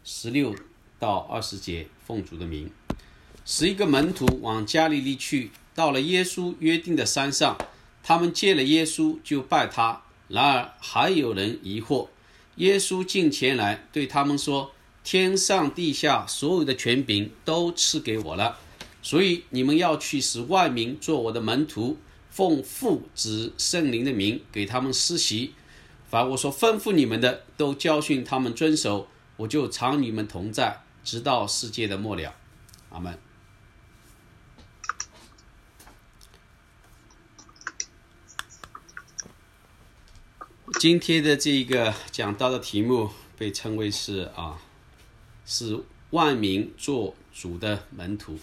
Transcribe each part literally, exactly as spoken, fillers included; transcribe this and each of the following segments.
十六到二十节，奉主的名。十一个门徒往加利利去，到了耶稣约定的山上，他们见了耶稣就拜他。然而还有人疑惑。耶稣近前来对他们说，天上地下所有的权柄都赐给我了，所以你们要去使万民做我的门徒，奉父子圣灵的名给他们施洗，凡我所吩咐你们的都教训他们遵守，我就常与你们同在，直到世界的末了。阿们。今天的这个讲到的题目被称为是啊，是万民做主的门徒。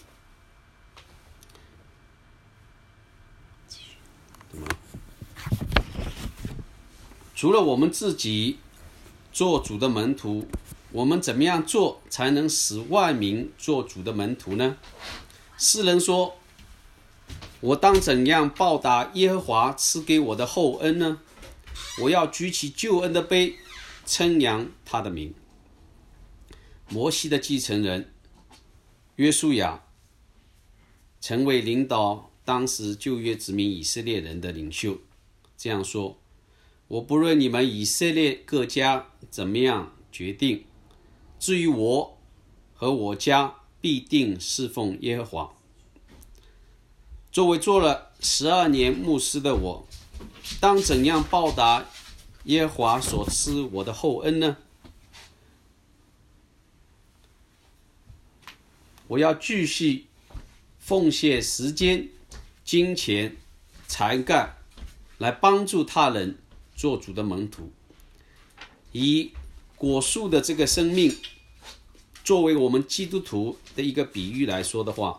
除了我们自己做主的门徒，我们怎么样做才能使万民做主的门徒呢？诗人说，我当怎样报答耶和华赐给我的厚恩呢？我要举起救恩的杯，称扬他的名。摩西的继承人约书亚成为领导当时旧约子民以色列人的领袖，这样说，我不论你们以色列各家怎么样决定，至于我和我家必定侍奉耶和华。作为做了十二年牧师的我，当怎样报答耶和华所赐我的厚恩呢？我要继续奉献时间、金钱、才干，来帮助他人做主的门徒。以果树的这个生命作为我们基督徒的一个比喻来说的话，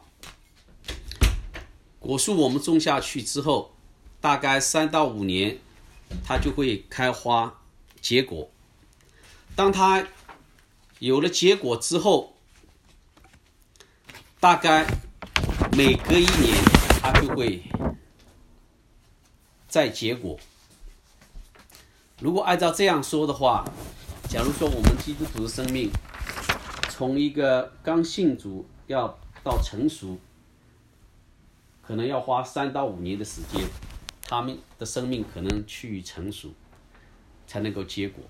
果树我们种下去之后，大概三到五年它就会开花结果。当它有了结果之后，大概每隔一年它就会再结果。如果按照这样说的话，假如说我们基督徒的生命从一个刚信主要到成熟，可能要花三到五年的时间，他们的生命可能趋于成熟，才能够结果。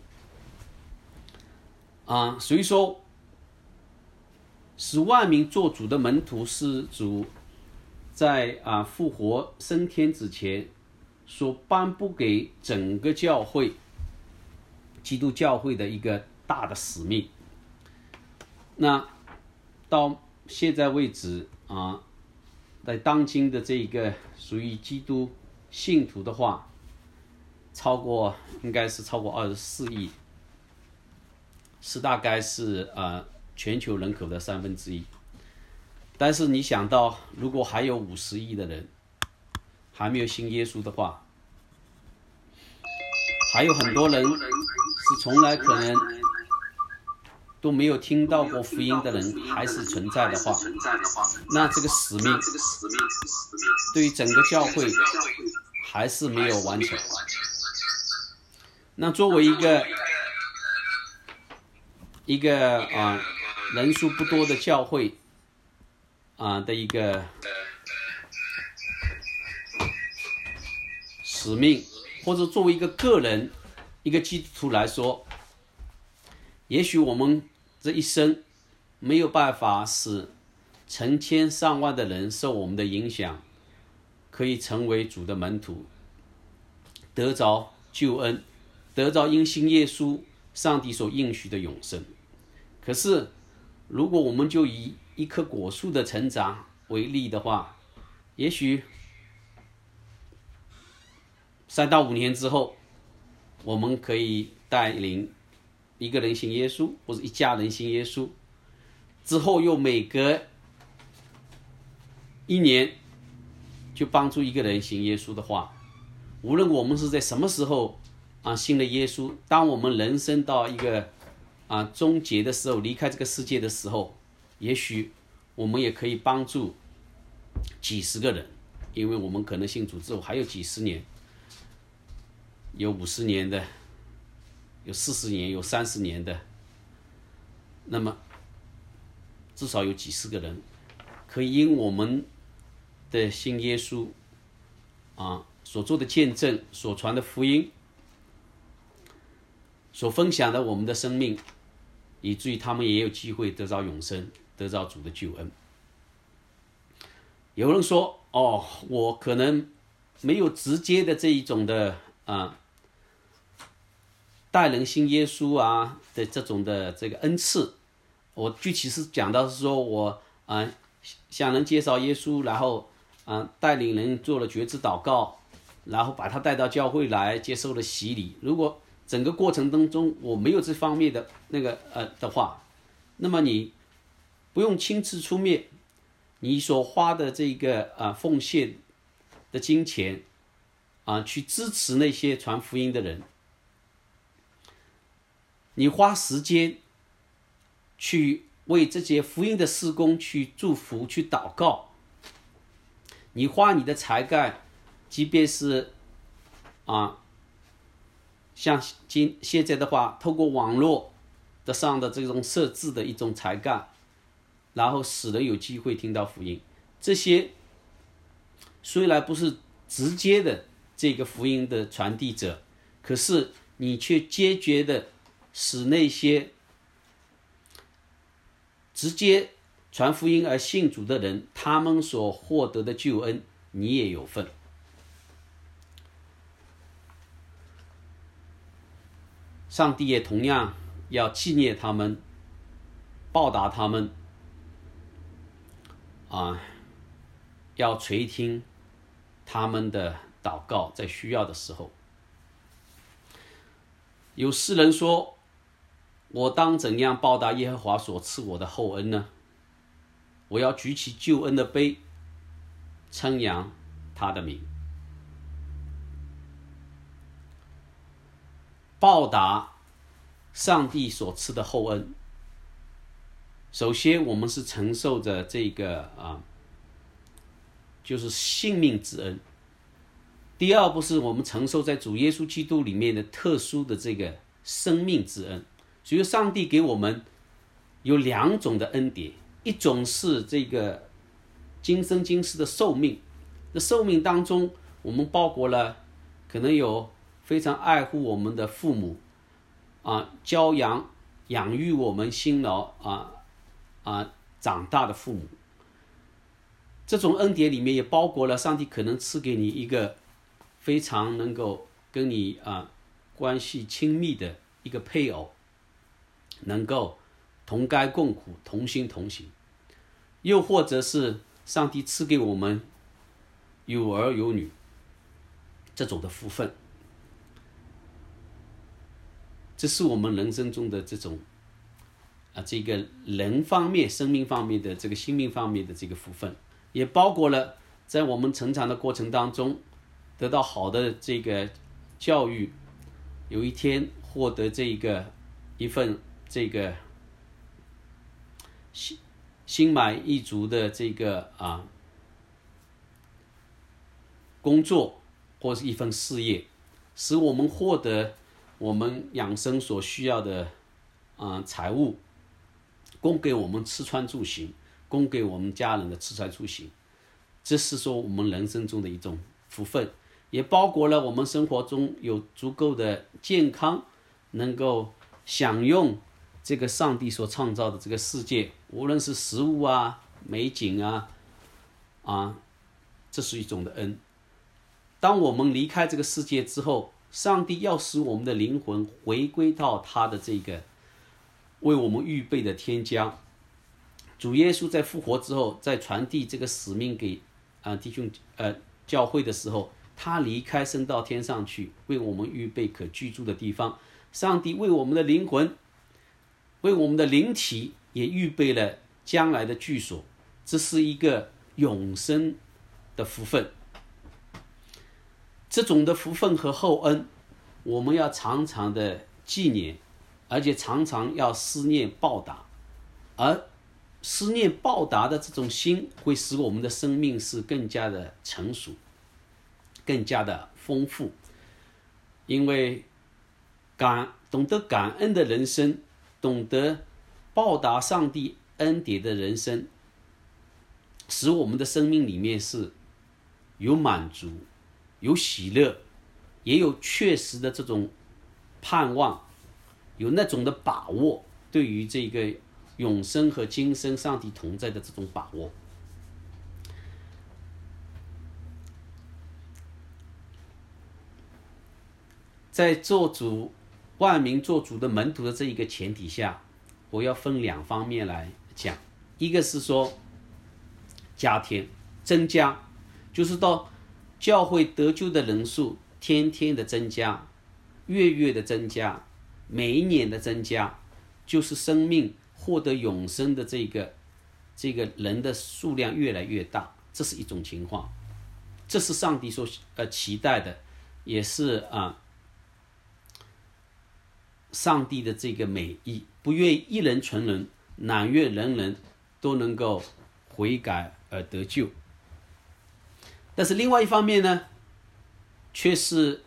啊，所以说，使万民做主的门徒是主在啊复活升天之前所颁布给整个教会、基督教会的一个大的使命。那到现在为止啊，在当今的这个属于基督信徒的话，超过应该是超过二十四亿，是大概是呃全球人口的三分之一。但是你想到，如果还有五十亿的人还没有信耶稣的话，还有很多人是从来可能都没有听到过福音的人还是存在的话，那这个使命对于整个教会还是没有完成。那作为一个一个啊人数不多的教会啊的一个使命，或者作为一个个人一个基督徒来说，也许我们这一生没有办法使成千上万的人受我们的影响，可以成为主的门徒，得着救恩，得着因信耶稣上帝所应许的永生。可是如果我们就以一棵果树的成长为例的话，也许三到五年之后，我们可以带领一个人信耶稣，或者一家人信耶稣，之后又每隔一年就帮助一个人信耶稣的话，无论我们是在什么时候啊信了耶稣，当我们人生到一个啊终结的时候，离开这个世界的时候，也许我们也可以帮助几十个人，因为我们可能信主之后还有几十年，有五十年的，有四十年，有三十年的。 那么至少有几十个人可以因我们的信耶稣啊所做的见证、所传的福音、所分享的我们的生命，以至于他们也有机会得到永生，得到主的救恩。有人说，哦，我可能没有直接的这一种的啊带人信耶稣啊的这种的这个恩赐。我具体是讲到是说我啊向人介绍耶稣，然后啊带领人做了觉知祷告，然后把他带到教会来接受了洗礼。如果整个过程当中我没有这方面的那个呃的话，那么你不用亲自出面，你所花的这个啊奉献的金钱啊去支持那些传福音的人，你花时间去为这些福音的事工去祝福、去祷告，你花你的才干，即便是啊，像今现在的话，透过网络的上的这种设置的一种才干，然后使人有机会听到福音。这些虽然不是直接的这个福音的传递者，可是你却坚决的使那些直接传福音而信主的人，他们所获得的救恩，你也有份。上帝也同样要纪念他们，报答他们，啊，要垂听他们的祷告，在需要的时候。有诗人说，我当怎样报答耶和华所赐我的厚恩呢？我要举起救恩的杯，称扬他的名。报答上帝所赐的厚恩，首先我们是承受着这个啊，就是性命之恩。第二步是我们承受在主耶稣基督里面的特殊的这个生命之恩。所以上帝给我们有两种的恩典，一种是这个今生今世的寿命，这寿命当中我们包括了可能有非常爱护我们的父母啊，教养养育我们辛劳啊啊长大的父母。这种恩典里面也包括了上帝可能赐给你一个非常能够跟你啊关系亲密的一个配偶，能够同甘共苦，同心同行。又或者是上帝赐给我们有儿有女这种的福分，这是我们人生中的这种啊这个人方面、生命方面的这个心命方面的这个福分，也包括了在我们成长的过程当中得到好的这个教育，有一天获得这个一份这个心心满意足的这个啊工作，或是一份事业，使我们获得我们养生所需要的啊财物，供给我们吃穿住行，供给我们家人的吃穿住行。这是说我们人生中的一种福分，也包括了我们生活中有足够的健康，能够享用这个上帝所创造的这个世界，无论是食物啊、美景啊，啊，这是一种的恩。当我们离开这个世界之后，上帝要使我们的灵魂回归到他的这个为我们预备的天家。主耶稣在复活之后，在传递这个使命给啊弟兄呃教会的时候，他离开升到天上去，为我们预备可居住的地方。上帝为我们的灵魂，为我们的灵体也预备了将来的居所，这是一个永生的福分。这种的福分和厚恩，我们要常常的纪念，而且常常要思念报答。而思念报答的这种心，会使我们的生命是更加的成熟，更加的丰富。因为感懂得感恩的人生，懂得报答上帝恩典的人生，使我们的生命里面是有满足、有喜乐，也有确实的这种盼望，有那种的把握，对于这个永生和今生上帝同在的这种把握。在做主万民做主的门徒的这一个前提下，我要分两方面来讲。一个是说加添增加，就是到教会得救的人数天天的增加，月月的增加，每一年的增加，就是生命获得永生的这个这个人的数量越来越大，这是一种情况，这是上帝所呃期待的，也是啊上帝的这个美意，不愿一人存人，乃愿人人都能够悔改而得救。但是另外一方面呢，却是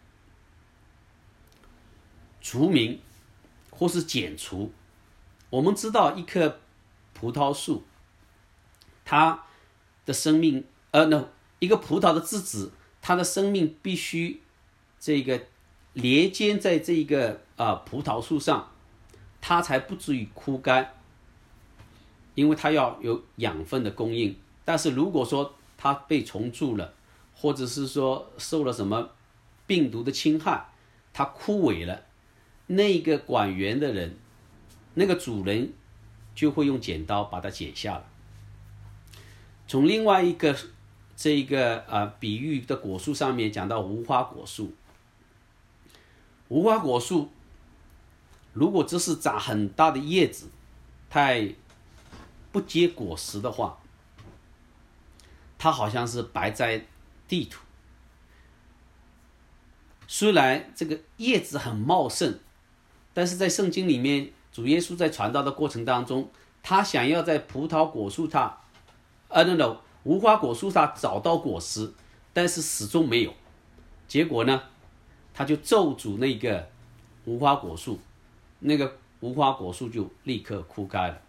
除名或是减除。我们知道一棵葡萄树，它的生命，呃，no, 一个葡萄的枝子，它的生命必须这个连接在这个啊、呃、葡萄树上，它才不至于枯干，因为它要有养分的供应。但是如果说它被虫蛀了，或者是说受了什么病毒的侵害，它枯萎了，那个管园的人，那个主人就会用剪刀把它剪下来。从另外一个这个啊、呃、比喻的果树上面讲到无花果树，无花果树如果只是长很大的叶子，太不结果实的话，它好像是白在地土。虽然这个叶子很茂盛，但是在圣经里面，主耶稣在传道的过程当中，他想要在葡萄果树上，呃 no no 无花果树上找到果实，但是始终没有。结果呢，他就咒诅那个无花果树，那个无花果树就立刻枯干了。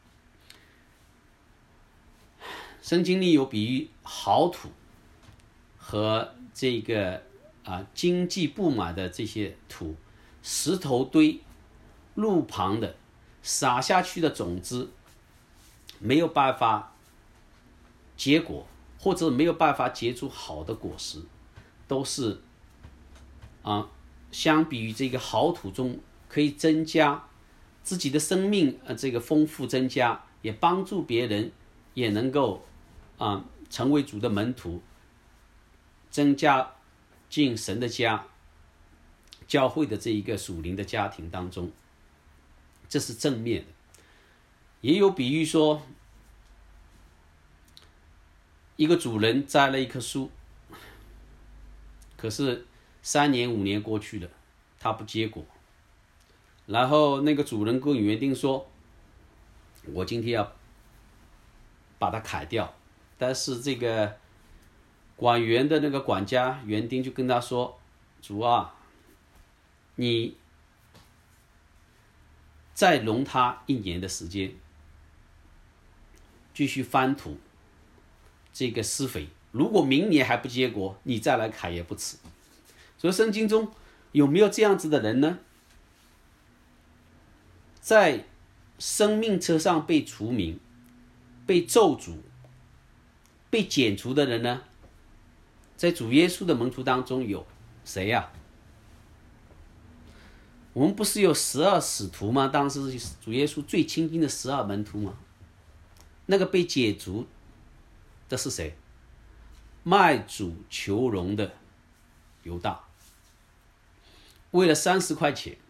圣经里有比喻好土和这个啊经济不满的这些土，石头堆、路旁的撒下去的种子没有办法结果，或者没有办法结出好的果实，都是啊相比于这个好土中可以增加自己的生命呃这个丰富增加，也帮助别人，也能够啊成为主的门徒，增加进神的家教会的这一个属灵的家庭当中，这是正面的。也有比喻说，一个主人栽了一棵树，可是三年五年过去了，它不结果，然后那个主人跟园丁说，我今天要把它砍掉，但是这个管园的那个管家园丁就跟他说，主啊，你再容他一年的时间，继续翻土这个施肥，如果明年还不结果，你再来砍也不迟。所以圣经中有没有这样子的人呢？在生命册上被除名、被咒诅、被剪除的人呢？在主耶稣的门徒当中有谁呀、啊？我们不是有十二使徒吗？当时主耶稣最亲近的十二门徒吗？那个被解除的是谁？卖主求荣的犹大，为了三十块钱，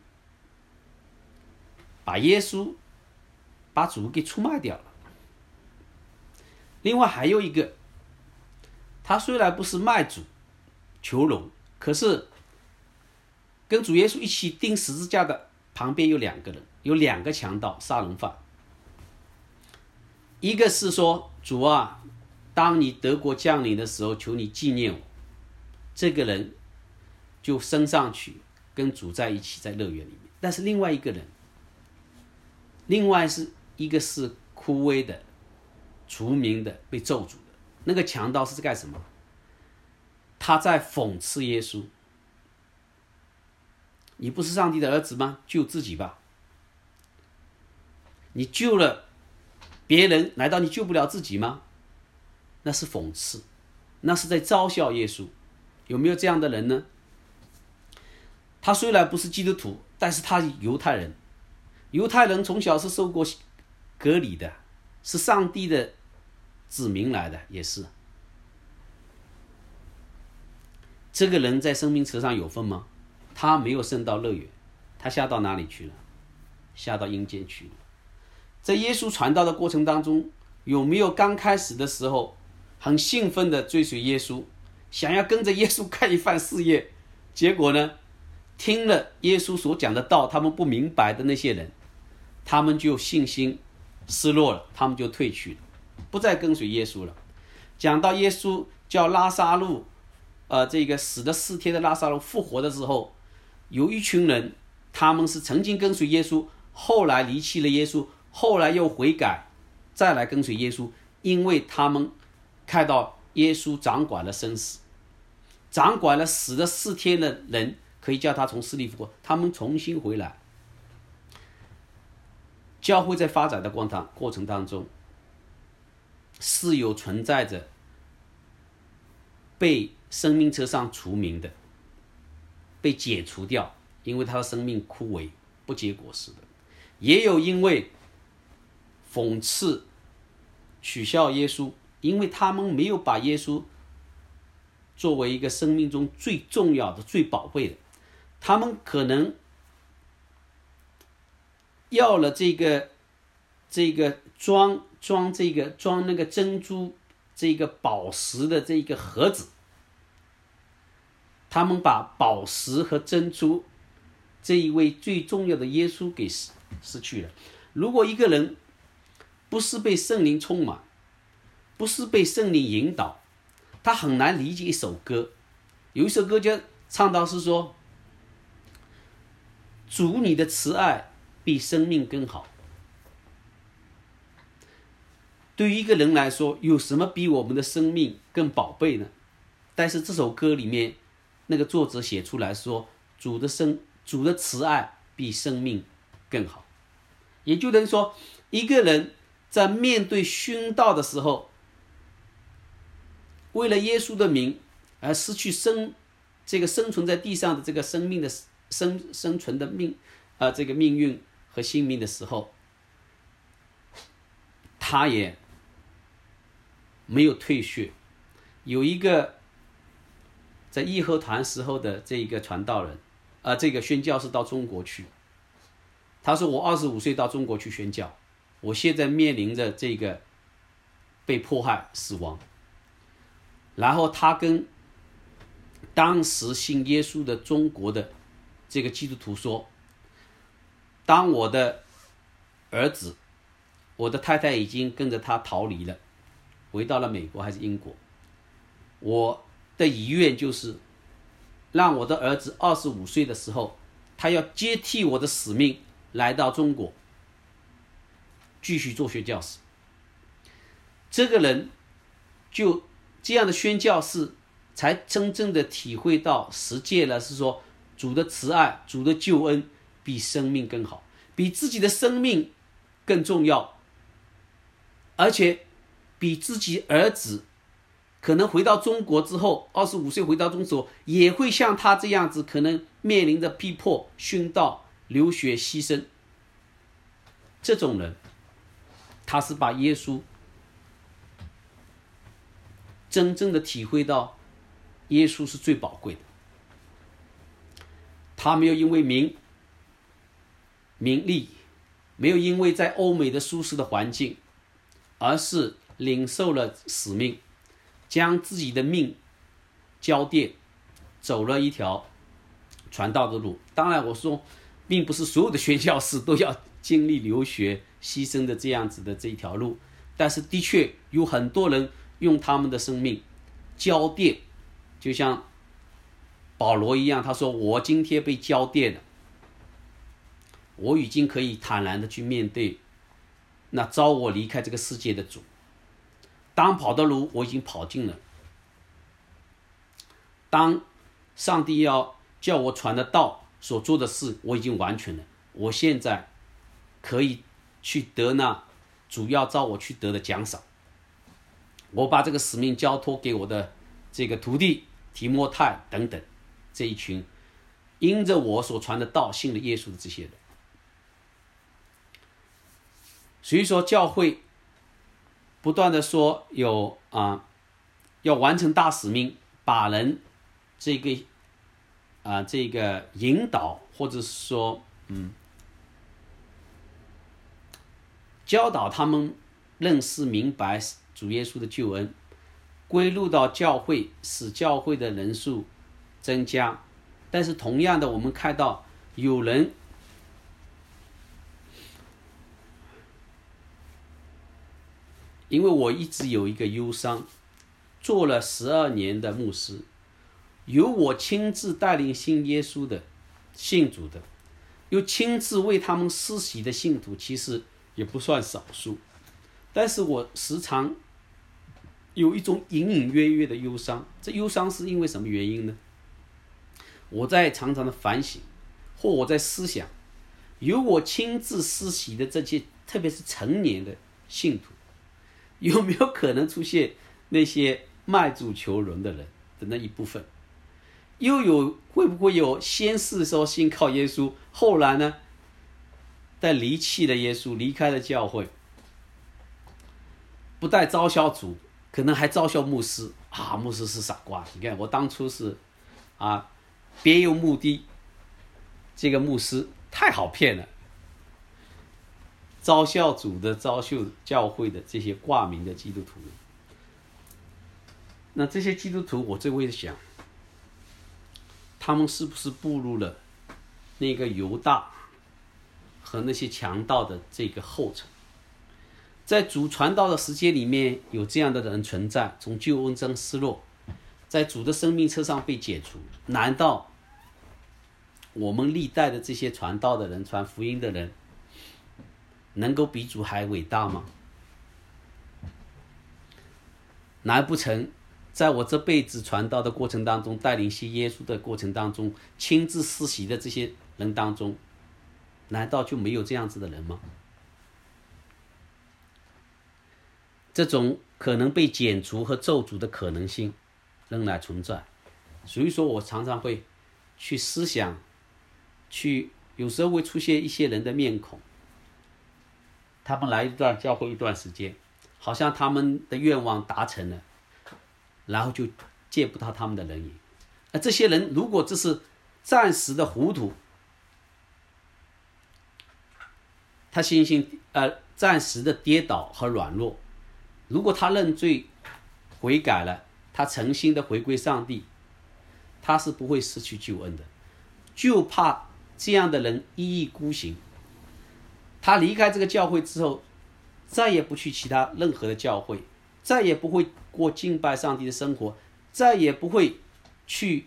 把耶稣把主给出卖掉了。另外还有一个，他虽然不是卖主求荣，可是跟主耶稣一起钉十字架的旁边有两个人，有两个强盗杀人犯。一个是说，主啊，当你德国降临的时候，求你纪念我。这个人就升上去跟主在一起，在乐园里面。但是另外一个人另外是一个是枯萎的、除名的、被咒诅的。那个强盗是干什么？他在讽刺耶稣。你不是上帝的儿子吗？救自己吧。你救了别人，难道你救不了自己吗？那是讽刺，那是在嘲笑耶稣。有没有这样的人呢？他虽然不是基督徒，但是他是犹太人。犹太人从小是受过隔离的，是上帝的子民来的，也是。这个人在生命册上有份吗？他没有升到乐园，他下到哪里去了？下到阴间去了。在耶稣传道的过程当中，有没有刚开始的时候很兴奋的追随耶稣，想要跟着耶稣干一番事业？结果呢，听了耶稣所讲的道，他们不明白的那些人，他们就信心失落了，他们就退去了，不再跟随耶稣了。讲到耶稣叫拉撒路呃，这个死了四天的拉撒路复活的时候，有一群人，他们是曾经跟随耶稣，后来离弃了耶稣，后来又悔改，再来跟随耶稣，因为他们看到耶稣掌管了生死，掌管了死了四天的人，可以叫他从死里复活，他们重新回来。教会在发展的过程当中，是有存在着被生命册上除名的，被解除掉，因为他的生命枯萎不结果实的，也有因为讽刺取笑耶稣，因为他们没有把耶稣作为一个生命中最重要的、最宝贵的，他们可能要了这个这个装装这个装那个珍珠这个宝石的这个盒子，他们把宝石和珍珠这一位最重要的耶稣给失失去了。如果一个人不是被圣灵充满，不是被圣灵引导，他很难理解一首歌。有一首歌就唱到是说，主你的慈爱比生命更好。对于一个人来说，有什么比我们的生命更宝贝呢？但是这首歌里面那个作者写出来说，主的生主的慈爱比生命更好。也就能说，一个人在面对殉道的时候，为了耶稣的名而失去生这个生存在地上的这个生命的生生存的命啊、呃、这个命运和性命的时候，他也没有退却。有一个在义和团时候的这个传道人，呃，这个宣教士到中国去，他说我二十五岁到中国去宣教，我现在面临着这个被迫害死亡。然后他跟当时信耶稣的中国的这个基督徒说，当我的儿子，我的太太已经跟着他逃离了，回到了美国还是英国，我的遗愿就是让我的儿子二十五岁的时候，他要接替我的使命，来到中国继续做宣教士。这个人就这样的宣教士才真正的体会到实践了，是说主的慈爱，主的救恩比生命更好，比自己的生命更重要，而且比自己儿子可能回到中国之后，二十五岁回到中国也会像他这样子，可能面临着逼迫、殉道、流血、牺牲。这种人他是把耶稣真正的体会到耶稣是最宝贵的。他没有因为名名利，没有因为在欧美的舒适的环境，而是领受了使命，将自己的命交奠，走了一条传道的路。当然我说并不是所有的宣教士都要经历流血牺牲的这样子的这一条路，但是的确有很多人用他们的生命交奠，就像保罗一样，他说我今天被交奠了，我已经可以坦然的去面对那召我离开这个世界的主。当跑的路我已经跑尽了，当上帝要叫我传的道所做的事我已经完全了，我现在可以去得那主要召我去得的奖赏。我把这个使命交托给我的这个徒弟提摩太等等这一群因着我所传的道信了耶稣的这些人。所以说教会不断的说有啊，要完成大使命，把人这个啊这个引导，或者是说嗯教导他们认识明白主耶稣的救恩，归入到教会，使教会的人数增加。但是同样的，我们看到有人因为我一直有一个忧伤，做了十二年的牧师，由我亲自带领信耶稣的信主的，又亲自为他们施洗的信徒，其实也不算少数。但是我时常有一种隐隐约约的忧伤，这忧伤是因为什么原因呢？我在常常的反省，或我在思想，由我亲自施洗的这些，特别是成年的信徒，有没有可能出现那些卖主求荣的人的那一部分？又有会不会有先是说信靠耶稣，后来呢，在离弃了耶稣，离开了教会，不但嘲笑主，可能还嘲笑牧师啊，牧师是傻瓜。你看我当初是啊，别有目的，这个牧师太好骗了。嘲笑主的、嘲笑教会的这些挂名的基督徒，那这些基督徒，我就会想，他们是不是步入了那个犹大和那些强盗的这个后尘？在主传道的时间里面，有这样的人存在，从救恩中失落，在主的生命册上被解除。难道我们历代的这些传道的人、传福音的人，能够比主还伟大吗？难不成在我这辈子传道的过程当中，带领信耶稣的过程当中，亲自施洗的这些人当中，难道就没有这样子的人吗？这种可能被剪除和咒诅的可能性仍然存在。所以说我常常会去思想，去有时候会出现一些人的面孔，他们来一段教会一段时间，好像他们的愿望达成了，然后就见不到他们的人影。那这些人如果这是暂时的糊涂，他信心呃暂时的跌倒和软弱，如果他认罪悔改了，他诚心的回归上帝，他是不会失去救恩的。就怕这样的人一意孤行，他离开这个教会之后，再也不去其他任何的教会，再也不会过敬拜上帝的生活，再也不会去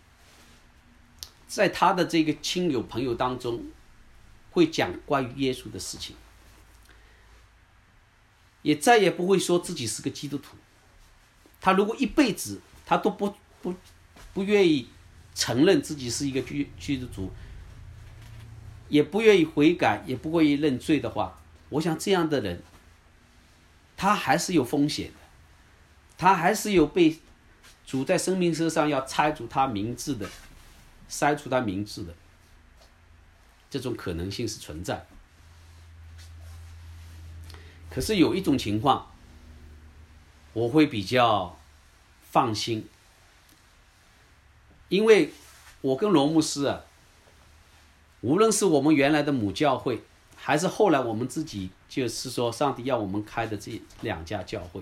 在他的这个亲友朋友当中会讲关于耶稣的事情，也再也不会说自己是个基督徒。他如果一辈子他都不不不愿意承认自己是一个基督徒，也不愿意悔改，也不愿意认罪的话，我想这样的人他还是有风险的，他还是有被主在生命册上要拆除他名字的，筛除他名字的这种可能性是存在。可是有一种情况我会比较放心，因为我跟罗牧师啊，无论是我们原来的母教会，还是后来我们自己就是说上帝要我们开的这两家教会，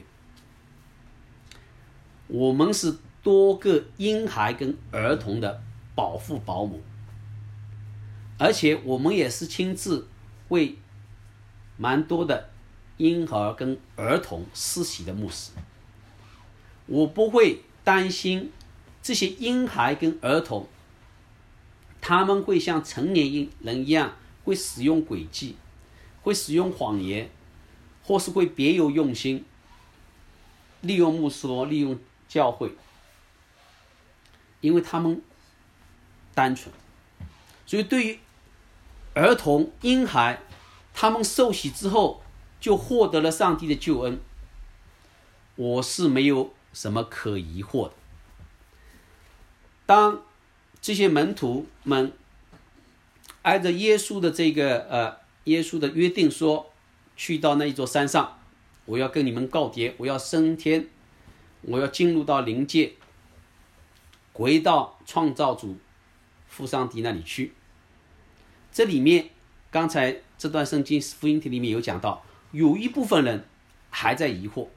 我们是多个婴孩跟儿童的保父保姆，而且我们也是亲自为蛮多的婴儿跟儿童施洗的牧师。我不会担心这些婴孩跟儿童他们会像成年人一样会使用诡计，会使用谎言， 或是会别有用心，利用牧师利用教会，因为他们单纯，所以对于儿童婴孩，他们受洗之后就获得了上帝的救恩，我是没有什么可疑惑的。当这些门徒们挨着耶稣的这个呃耶稣的约定说，去到那一座山上，我要跟你们告别，我要升天，我要进入到灵界，回到创造主父上帝那里去。这里面刚才这段圣经福音题里面有讲到，有一部分人还在疑惑。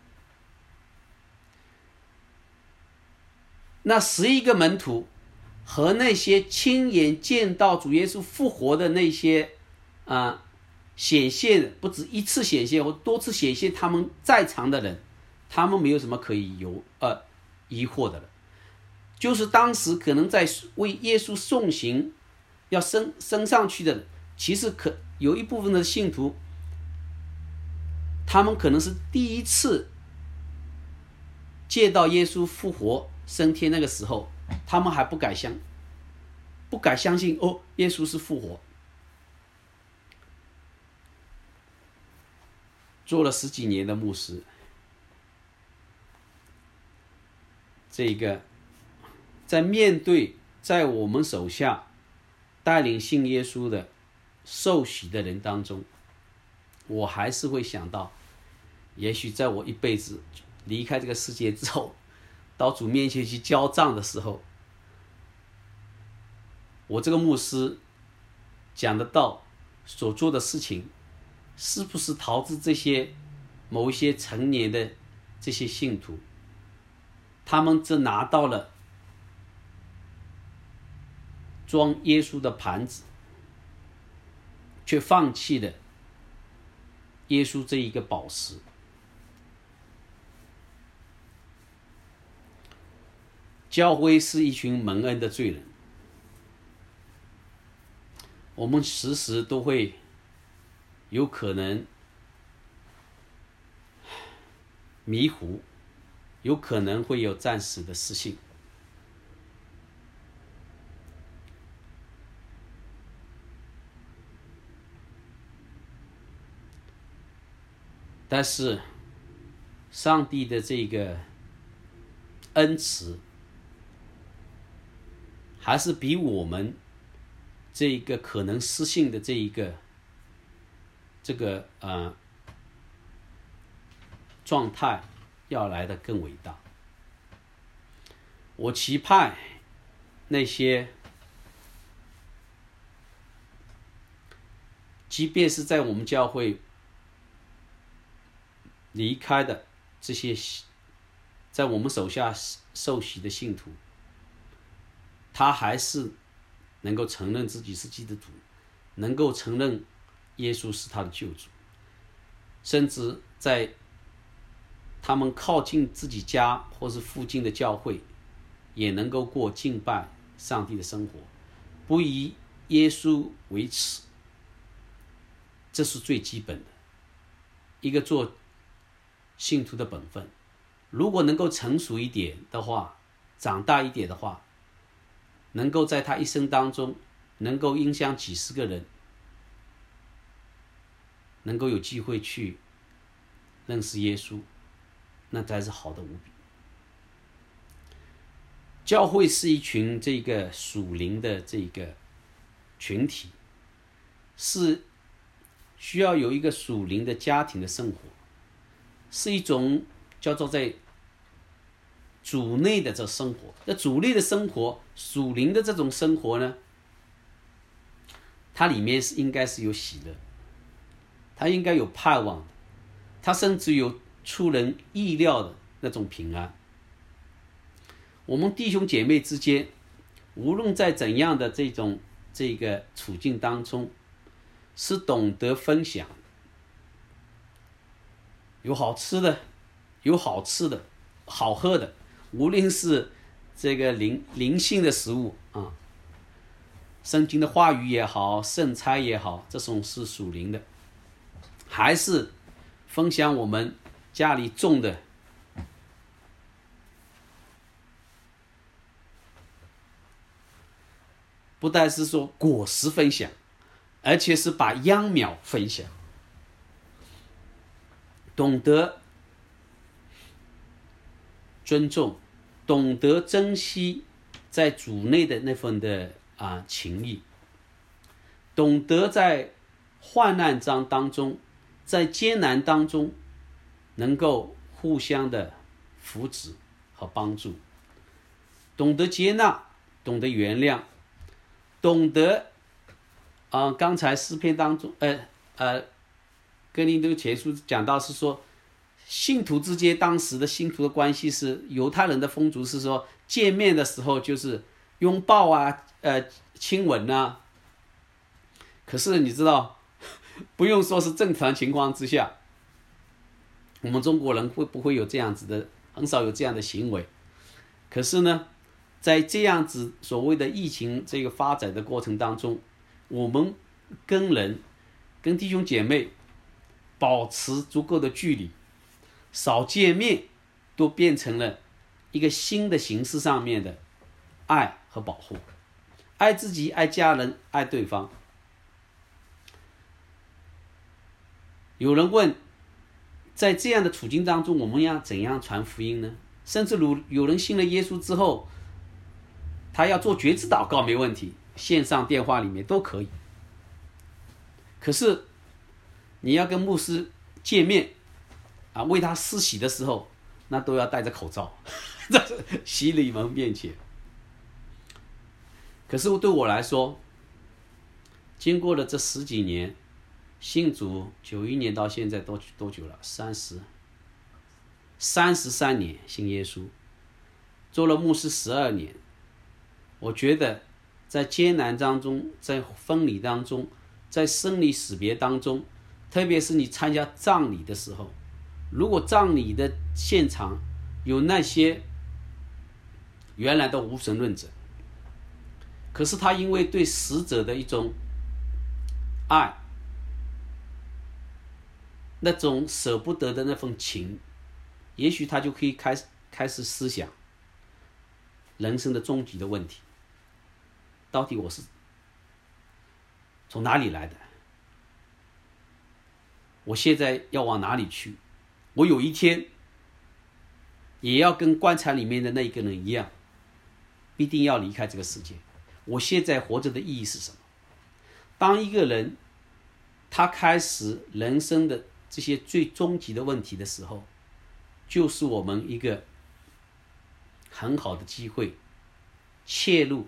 那十一个门徒和那些亲眼见到主耶稣复活的那些啊、呃、显现，不止一次显现或多次显现他们在场的人，他们没有什么可以有呃疑惑的了。就是当时可能在为耶稣送行要升升上去的人，其实可有一部分的信徒，他们可能是第一次见到耶稣复活升天，那个时候他们还不敢相不敢相信哦，耶稣是复活。做了十几年的牧师，这个在面对在我们手下带领信耶稣的受洗的人当中，我还是会想到，也许在我一辈子离开这个世界之后，到主面前去交账的时候，我这个牧师讲的道所做的事情，是不是导致这些某一些成年的这些信徒，他们只拿到了装耶稣的盘子，却放弃了耶稣这一个宝石。教会是一群蒙恩的罪人，我们时时都会有可能迷糊，有可能会有暂时的失信。但是上帝的这个恩慈还是比我们这一个可能失信的这一个这个呃状态要来的更伟大。我期盼那些即便是在我们教会离开的这些在我们手下受洗的信徒，他还是能够承认自己是基督徒，能够承认耶稣是他的救主，甚至在他们靠近自己家或是附近的教会，也能够过敬拜上帝的生活，不以耶稣为耻。这是最基本的一个做信徒的本分。如果能够成熟一点的话，长大一点的话，能够在他一生当中能够影响几十个人，能够有机会去认识耶稣，那才是好的无比。教会是一群这个属灵的这个群体，是需要有一个属灵的家庭的生活，是一种叫做在主内的这生活。那主内的生活，属灵的这种生活呢，它里面是应该是有喜乐，它应该有盼望的，它甚至有出人意料的那种平安。我们弟兄姐妹之间，无论在怎样的这种这个处境当中，是懂得分享，有好吃的，有好吃的，好喝的，无论是这个灵灵性的食物啊，圣经的话语也好，圣餐也好，这种是属灵的，还是分享我们家里种的不但是说果实分享，而且是把秧苗分享，懂得尊重，懂得珍惜在主内的那份的啊情谊，懂得在患难当当中，在艰难当中，能够互相的扶持和帮助，懂得接纳，懂得原谅，懂得啊、呃，刚才诗篇当中，呃呃，哥林多前书讲到是说，信徒之间当时的信徒的关系是犹太人的风俗是说，见面的时候就是拥抱啊，呃，亲吻啊。可是你知道，不用说是正常情况之下，我们中国人会不会有这样子的？很少有这样的行为。可是呢，在这样子所谓的疫情这个发展的过程当中，我们跟人、跟弟兄姐妹保持足够的距离，少见面，都变成了一个新的形式上面的爱和保护，爱自己、爱家人、爱对方。有人问，在这样的处境当中，我们要怎样传福音呢？甚至如有人信了耶稣之后，他要做决志祷告没问题，线上电话里面都可以。可是你要跟牧师见面啊，为他施洗的时候，那都要戴着口罩，在洗礼门面前。可是对我来说，经过了这十几年，信主九一年到现在多多久了？三十，三十三年信耶稣，做了牧师十二年。我觉得在艰难当中，在分离当中，在生离死别当中，特别是你参加葬礼的时候，如果葬礼的现场有那些原来的无神论者，可是他因为对死者的一种爱，那种舍不得的那份情，也许他就可以开始开始思想人生的终极的问题。到底我是从哪里来的？我现在要往哪里去？我有一天也要跟棺材里面的那一个人一样，必定要离开这个世界。我现在活着的意义是什么？当一个人他开始人生的这些最终极的问题的时候，就是我们一个很好的机会，切入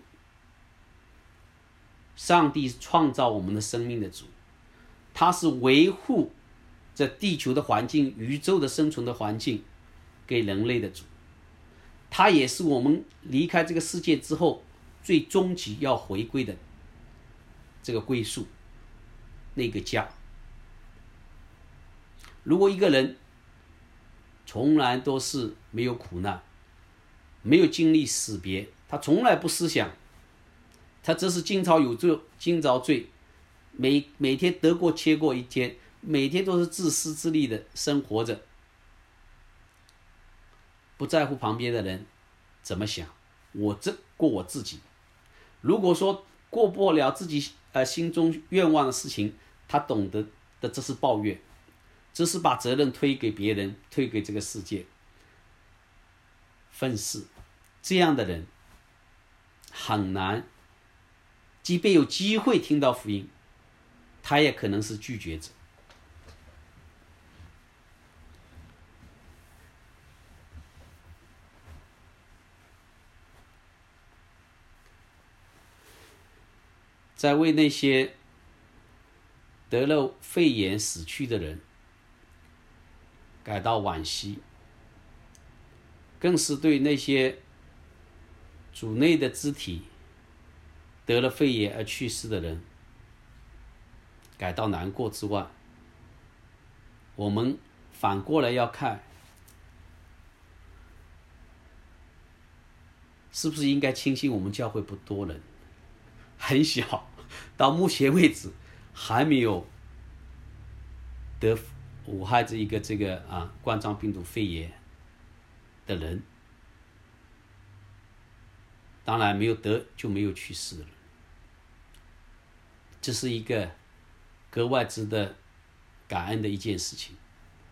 上帝创造我们的生命的主，他是维护这地球的环境、宇宙的生存的环境给人类的主，他也是我们离开这个世界之后最终极要回归的这个归宿，那个家。如果一个人从来都是没有苦难，没有经历死别，他从来不思想，他只是今朝有罪今朝罪，每每天得过且过一天，每天都是自私自利的生活着，不在乎旁边的人怎么想，我这过我自己。如果说过不了自己呃心中愿望的事情，他懂得的这是抱怨，这是把责任推给别人，推给这个世界，愤世。这样的人很难，即便有机会听到福音，他也可能是拒绝者。在为那些得了肺炎死去的人感到惋惜，更是对那些主内的肢体得了肺炎而去世的人感到难过之外，我们反过来要看，是不是应该庆幸我们教会不多人，很小，到目前为止还没有得武汉这一个这个啊冠状病毒肺炎的人，当然没有得就没有去世了。这是一个格外值得感恩的一件事情。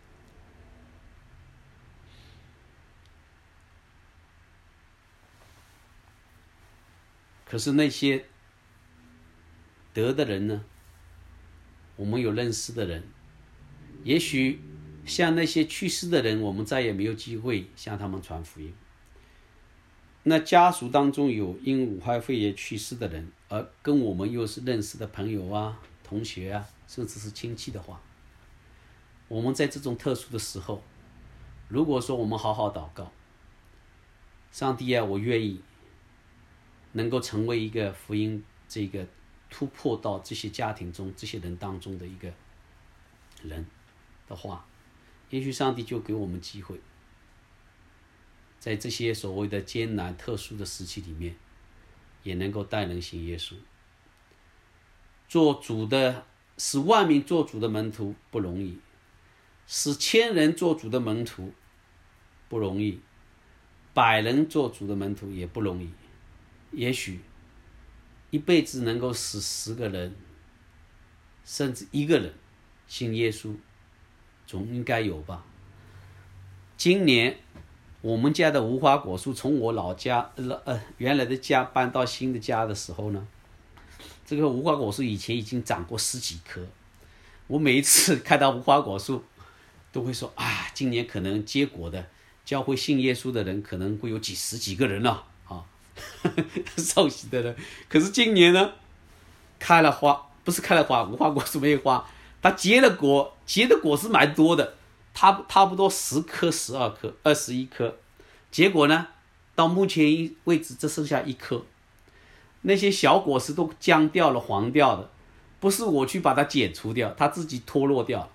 可是那些得的人呢，我们有认识的人，也许像那些去世的人，我们再也没有机会向他们传福音。那家属当中有因武汉肺炎去世的人，而跟我们又是认识的朋友啊、同学啊，甚至是亲戚的话，我们在这种特殊的时候，如果说我们好好祷告，上帝啊，我愿意能够成为一个福音这个突破到这些家庭中、这些人当中的一个人的话，也许上帝就给我们机会，在这些所谓的艰难特殊的时期里面，也能够带人信耶稣。做主的，使万民做主的门徒不容易，使千人做主的门徒不容易，百人做主的门徒也不容易。也许一辈子能够使十个人，甚至一个人信耶稣，总应该有吧。今年我们家的无花果树从我老家呃原来的家搬到新的家的时候呢，这个无花果树以前已经长过十几棵。我每一次看到无花果树都会说啊，今年可能结果的教会信耶稣的人可能会有几十几个人了啊，受洗的人。可是今年呢，开了花，不是开了花，无花果树没有花，它结了果，结的果是蛮多的，差差不多十颗、十二颗、二十一颗。结果呢，到目前为止只剩下一颗，那些小果实都僵掉了、黄掉了，不是我去把它剪除掉，它自己脱落掉了。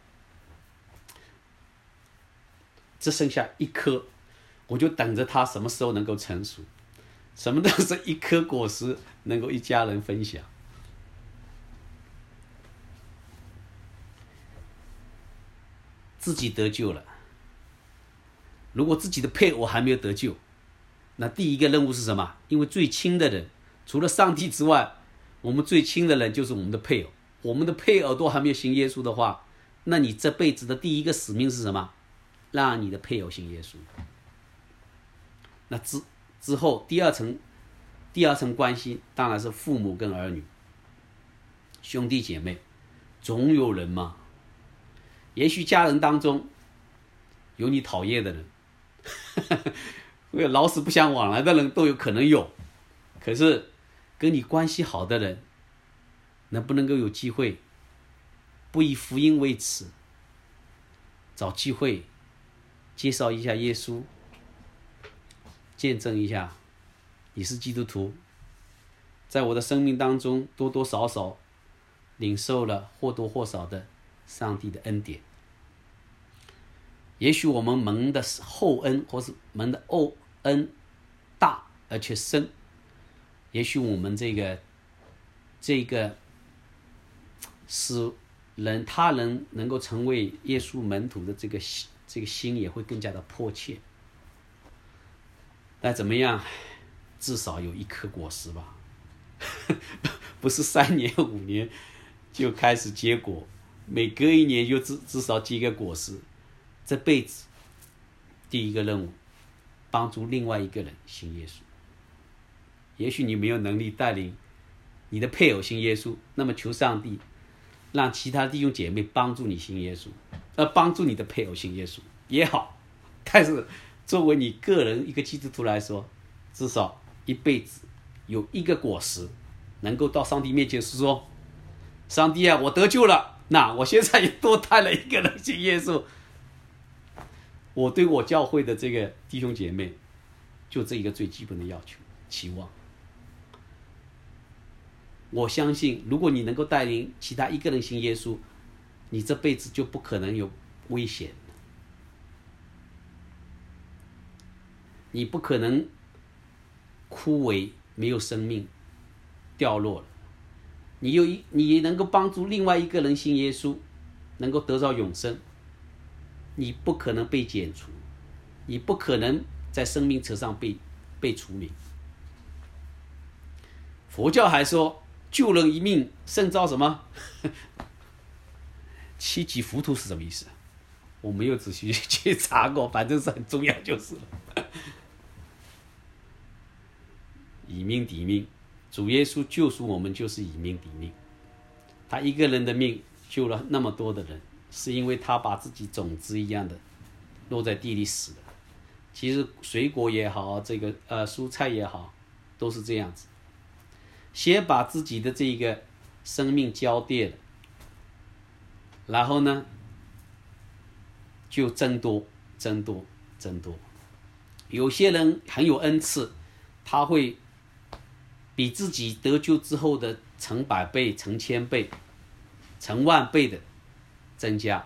只剩下一颗，我就等着它什么时候能够成熟，什么都是一颗果实能够一家人分享。自己得救了，如果自己的配偶还没有得救，那第一个任务是什么？因为最亲的人除了上帝之外，我们最亲的人就是我们的配偶。我们的配偶都还没有信耶稣的话，那你这辈子的第一个使命是什么？让你的配偶信耶稣。那之之后第二层第二层关系当然是父母跟儿女、兄弟姐妹。总有人嘛，也许家人当中有你讨厌的人老死不相往来的人都有可能有，可是跟你关系好的人，能不能够有机会不以福音为耻，找机会介绍一下耶稣，见证一下你是基督徒，在我的生命当中多多少少领受了或多或少的上帝的恩典。也许我们蒙的厚恩，或是蒙的厚恩大而且深，也许我们这个这个使人他人能够成为耶稣门徒的这个这个心也会更加的迫切。但怎么样，至少有一颗果实吧不是三年五年就开始结果，每隔一年就 至, 至少结个果实。这辈子第一个任务，帮助另外一个人信耶稣。也许你没有能力带领你的配偶信耶稣，那么求上帝让其他弟兄姐妹帮助你信耶稣，而帮助你的配偶信耶稣也好。但是作为你个人一个基督徒来说，至少一辈子有一个果实能够到上帝面前说，上帝啊，我得救了，那我现在也多带了一个人信耶稣。我对我教会的这个弟兄姐妹就这一个最基本的要求期望。我相信如果你能够带领其他一个人信耶稣，你这辈子就不可能有危险，你不可能枯萎没有生命掉落了，你有你能够帮助另外一个人信耶稣，能够得到永生， 你不可能被剪除，你不可能在生命册上被被除名。佛教还说救人一命胜造什么七级浮屠是什么意思？我没有仔细去查过，反正是很重要就是了。以命抵命，主耶稣救赎我们就是以命抵命。他一个人的命救了那么多的人，是因为他把自己种子一样的落在地里死了。其实水果也好，这个呃蔬菜也好，都是这样子。先把自己的这个生命交跌了，然后呢，就增多、增多、增多。有些人很有恩赐，他会比自己得救之后的成百倍、成千倍、成万倍的增加。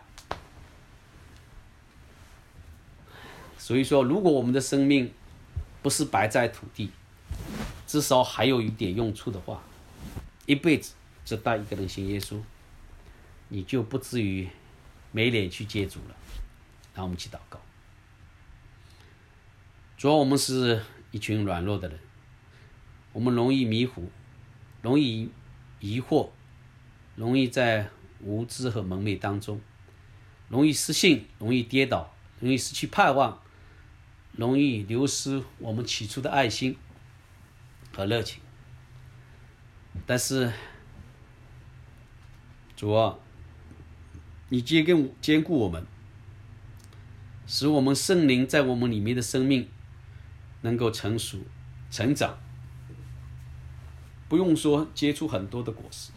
所以说，如果我们的生命不是白在土地，至少还有一点用处的话，一辈子只带一个人信耶稣，你就不至于没脸去接主了。让我们一起祷告。主啊，我们是一群软弱的人，我们容易迷糊，容易疑惑，容易在无知和蒙昧当中，容易失信，容易跌倒，容易失去盼望，容易流失我们起初的爱心和热情。但是主啊，你坚固坚固我们，使我们圣灵在我们里面的生命能够成熟成长，不用说结出很多的果实，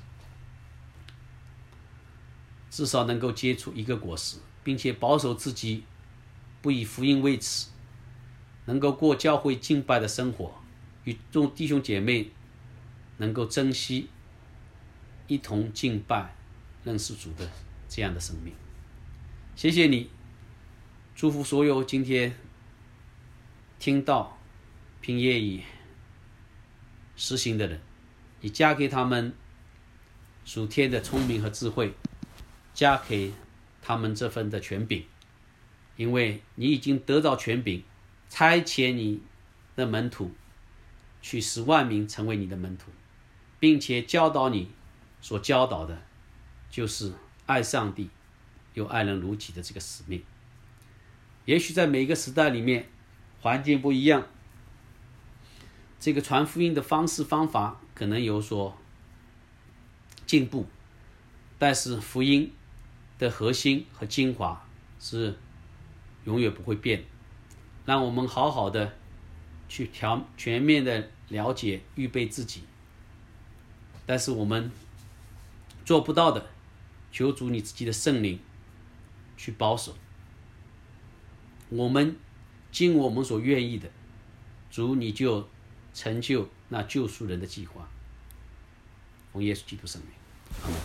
至少能够结出一个果实，并且保守自己不以福音为耻，能够过教会敬拜的生活，与众弟兄姐妹能够珍惜一同敬拜认识主的这样的生命。谢谢你，祝福所有今天听到并愿意实行的人，你加给他们属天的聪明和智慧，加给他们这份的权柄，因为你已经得到权柄，差遣你的门徒去使万民成为你的门徒，并且教导你所教导的就是爱上帝又爱人如己的这个使命。也许在每一个时代里面环境不一样，这个传福音的方式方法可能有所进步，但是福音的核心和精华是永远不会变。让我们好好的去调全面的了解预备自己，但是我们做不到的，求主你自己的圣灵去保守我们，尽我们所愿意的，主你就成就那救赎人的计划。奉耶稣基督圣名，阿们。